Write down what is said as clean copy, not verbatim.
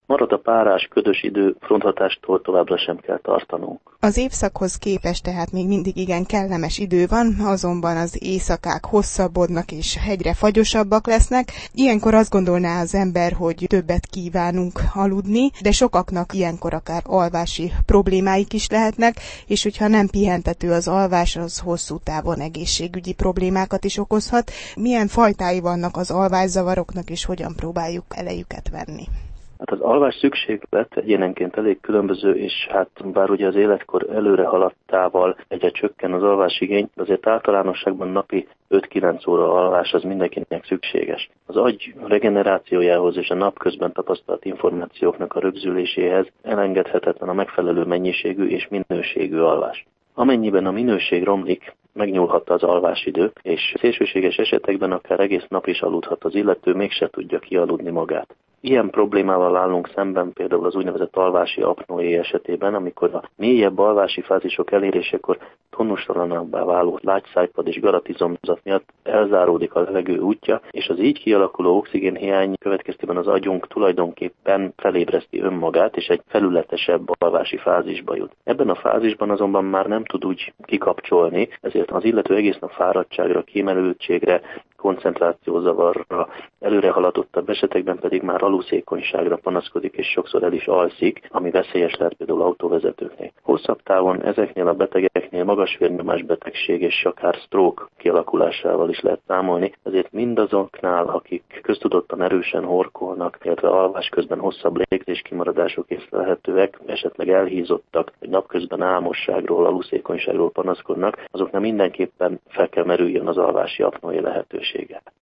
Marad a párás, ködös idő, fronthatástól továbbra sem kell tartanunk. Az évszakhoz képest tehát még mindig igen kellemes idő van, azonban az éjszakák hosszabbodnak és hegyre fagyosabbak lesznek. Ilyenkor azt gondolná az ember, hogy többet kívánunk aludni, de sokaknak ilyenkor akár alvási problémáik is lehetnek, és hogyha nem pihentető az alvás, az hosszú távon egészségügyi problémákat is okozhat. Milyen fajtái vannak az alvászavaroknak, és hogyan próbáljuk elejüket venni? Hát az alvás szükséglet egyénenként elég különböző, és hát bár ugye az életkor előre haladtával egyre csökken az alvásigény, azért általánosságban napi 5-9 óra alvás az mindenkinek szükséges. Az agy regenerációjához és a napközben tapasztalt információknak a rögzüléséhez elengedhetetlen a megfelelő mennyiségű és minőségű alvás. Amennyiben a minőség romlik, megnyúlhat az alvásidő, és szélsőséges esetekben akár egész nap is aludhat az illető, mégse tudja kialudni magát. Ilyen problémával állunk szemben például az úgynevezett alvási apnoé esetében, amikor a mélyebb alvási fázisok elérésekor tonustalanabbá váló lágyszájpad és garatizomzat miatt elzáródik a levegő útja, és az így kialakuló oxigénhiány következtében az agyunk tulajdonképpen felébreszti önmagát, és egy felületesebb alvási fázisba jut. Ebben a fázisban azonban már nem tud úgy kikapcsolni, ezért az illető egész nap fáradtságra, kímelültségre, koncentrációzavarra, előre haladottabb esetekben pedig már alulszékonyságra panaszkodik, és sokszor el is alszik, ami veszélyes lehet például autóvezetőknél. Hosszabb távon ezeknél a betegeknél magas vérnyomás betegség és akár stroke kialakulásával is lehet számolni, ezért mindazoknál, akik köztudottan erősen horkolnak, illetve alvás közben hosszabb légzéskimaradások észlelhetőek, esetleg elhízottak, vagy napközben álmosságról, alulszékonyságról panaszkodnak, azoknál mindenképpen fel kell merüljön az alvási apnoé lehetősége.